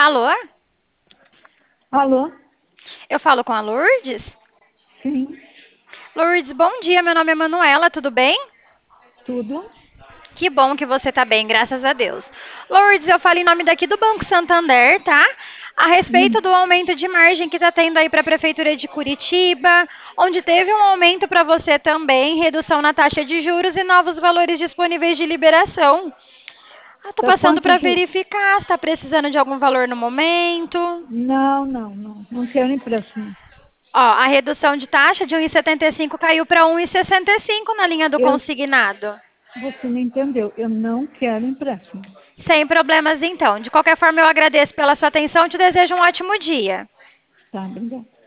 Alô? Alô? Eu falo com a Lourdes? Sim, Lourdes, bom dia. Meu nome é Manuela, tudo bem? tudo? Que bom que você tá bem, graças a Deus. Lourdes, eu falo em nome daqui do Banco Santander, tá? A respeito Hum, do aumento de margem que está tendo aí para a Prefeitura de Curitiba, onde teve um aumento para você também, redução na taxa de juros e novos valores disponíveis de liberação. Tô Tá passando quanto para juros? verificar se está precisando de algum valor no momento. Não quero empréstimo. Ó, a redução de taxa de 1,75 caiu para 1,65 na linha do Eu, consignado. você não entendeu, eu não quero empréstimo. Sem problemas, então. De qualquer forma, eu agradeço pela sua atenção e te desejo um ótimo dia. Tá, obrigada.